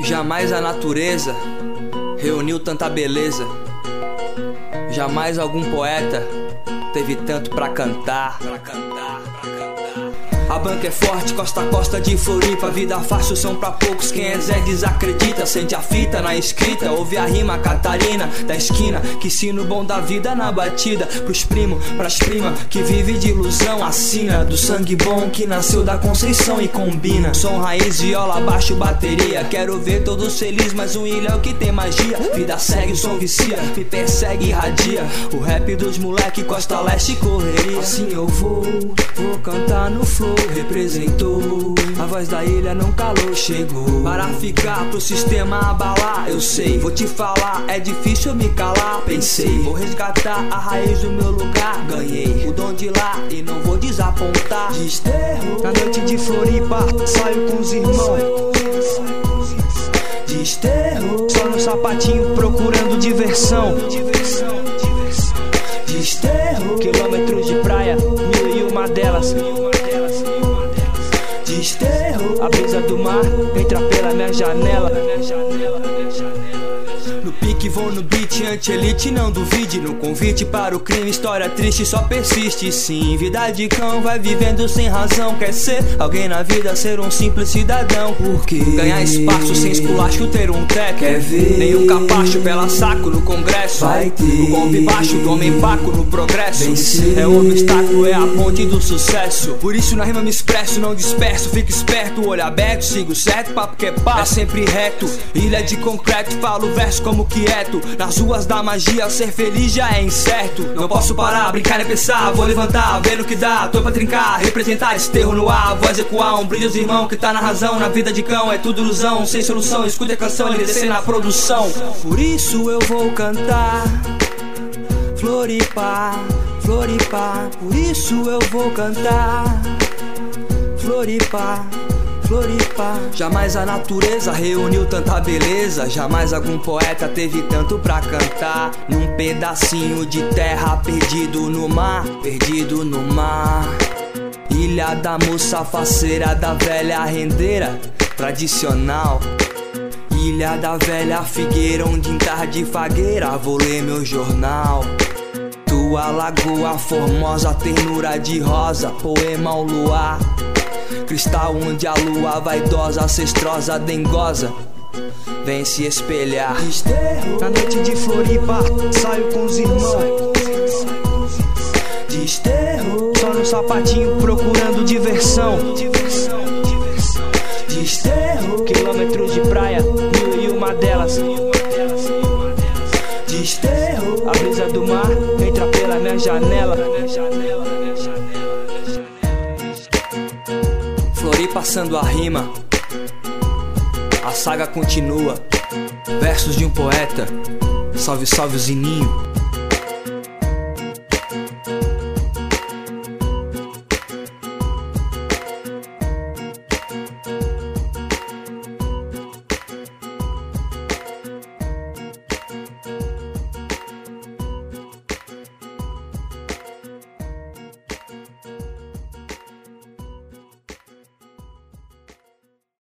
Jamais a natureza reuniu tanta beleza. Jamais algum poeta teve tanto pra cantar. A banca é forte, costa a costa de Floripa. Vida fácil são pra poucos, quem é Zé desacredita. Sente a fita na escrita, ouve a rima Catarina da esquina, que ensina o bom da vida na batida. Pros primos, pras primas, que vive de ilusão. Assina do sangue bom que nasceu da Conceição e combina. Som, raiz, viola, baixo, bateria. Quero ver todos felizes, mas um ilhéu que tem magia. Vida segue, o som vicia, me persegue e irradia. O rap dos moleque, costa leste, correria. Assim eu vou cantar no flow. Representou, a voz da ilha não calou, chegou para ficar, pro sistema abalar. Eu sei, vou te falar, é difícil eu me calar. Pensei, vou resgatar a raiz do meu lugar. Ganhei o dom de lá e não vou desapontar. Desterro, na noite de Floripa, saio com os irmãos. Desterro, só no sapatinho procurando diversão. Desterro, quilômetros de praia, 1001 delas. Desterro, a brisa do mar entra pela minha janela. No pique vou no beat, anti-elite não duvide. No convite para o crime, história triste só persiste. Sim, vida de cão vai vivendo sem razão. Quer ser alguém na vida, ser um simples cidadão. Porque ganhar espaço sem esculacho, ter um teto. Quer ver nem um capacho pela saco no congresso. Vai ter o golpe baixo do homem paco no progresso. Vencer. É o obstáculo, é a ponte do sucesso. Por isso na rima me expresso, não disperso. Fico esperto, olho aberto, sigo certo. Papo que é papo, é sempre reto. Ilha de concreto, falo verso como quieto. Nas ruas da magia, ser feliz já é incerto. Não posso parar, brincar nem pensar. Vou levantar, ver no que dá. Tô pra trincar, representar esse terror no ar. Voz ecoar, um brilho dos irmãos que tá na razão. Na vida de cão é tudo ilusão, sem solução. Escute a canção, ele descer na produção. Por isso eu vou cantar Floripa, Floripa. Por isso eu vou cantar Floripa, Floripa. Jamais a natureza reuniu tanta beleza. Jamais algum poeta teve tanto pra cantar. Num pedacinho de terra perdido no mar, perdido no mar. Ilha da moça faceira, da velha rendeira tradicional. Ilha da velha figueira, onde em tarde fagueira vou ler meu jornal. Tua lagoa formosa, ternura de rosa, poema ao luar. Cristal onde a lua vaidosa, ancestrosa, dengosa vem se espelhar. Desterro, na noite de Floripa, saio com os irmãos. Desterro, só no sapatinho procurando diversão. Desterro, quilômetros de praia, 1001 delas. Desterro, a brisa do mar entra pela minha janela. Flori passando a rima, a saga continua. Versos de um poeta, salve, salve o Zininho.